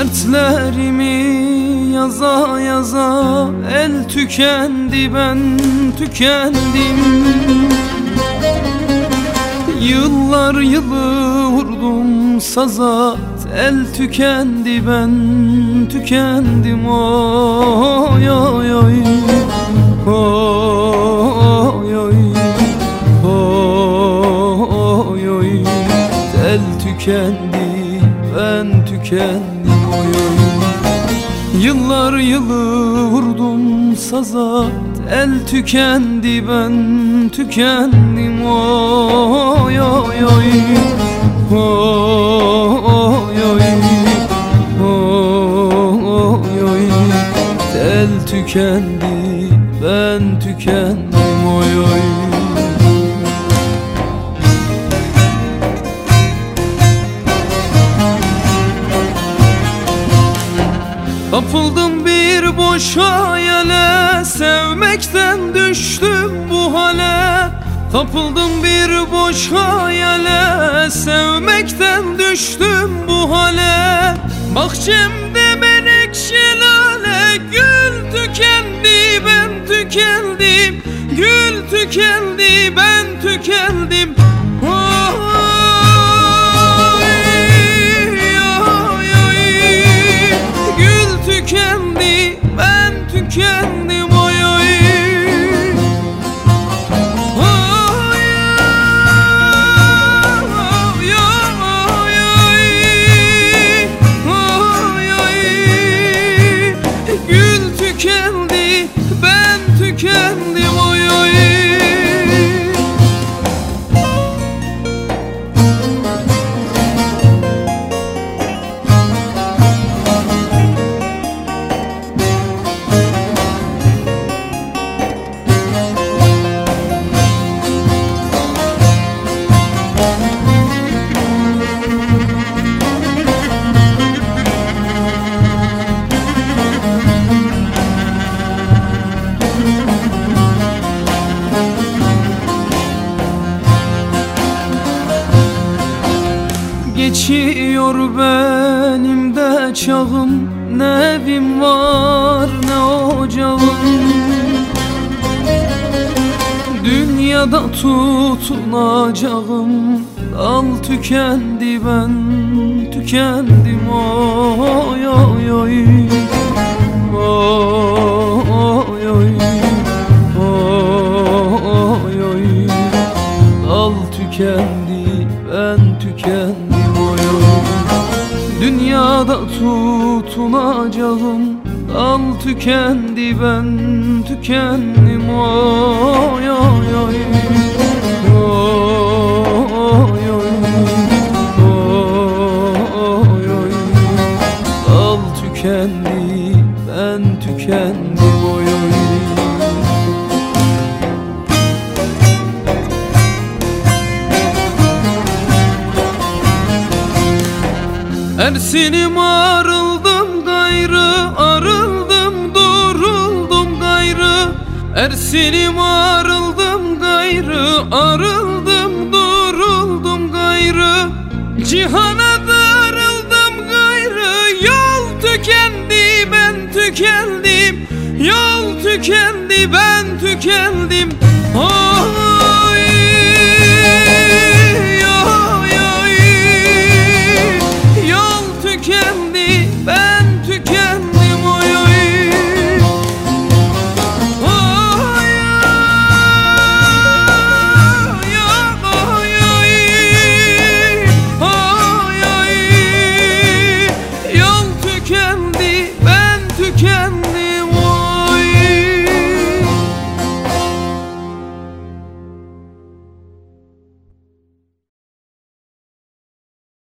Dertlerimi yaza yaza el tükendi, ben tükendim. Yıllar yılı vurdum saza, el tükendi, ben tükendim. Oy oy oy, oy oy, oy oy. El tükendi, ben tükendim. Oy oy. Yıllar yılı vurdum saza, el tükendi, ben tükendim. Oy oy oy, oy oy, oy oy. El tükendi, ben tükendim. Oy oy. Kapıldım bir boş hayale, sevmekten düştüm bu hale. Kapıldım bir boş hayale, sevmekten düştüm bu hale. Bahçemde menekşe lale, gül tükendi, ben tükendim. Gül tükendi, ben tükendim. Tükendi, ben tükendim. Oy oy, oy oy, oy oy. Gül tükendi, ben tükendim. Oy oy. Geçiyor benim de çağım, ne evim var ne ocağım. Dünyada tutunacağım, dal tükendi, ben tükendim. Oy oy oy, oy oy, oy oy. Dal tükendi, ben tükendim. Dünyada tutunacağım, dal tükendi, ben tükendim. Oy oy oy, oy oy, oy oy. Dal tükendi, ben tükendim. Oy oy. Ersinim arıldım gayrı, arıldım duruldum gayrı. Ersinim arıldım gayrı, arıldım duruldum gayrı. Cihana darıldım gayrı, yol tükendi, ben tükendim. Yol tükendi, ben tükendim. Oy. Tükendi, ben tükendim. Oy oy, oy oy, oy oy. Yol tükendi, ben tükendim.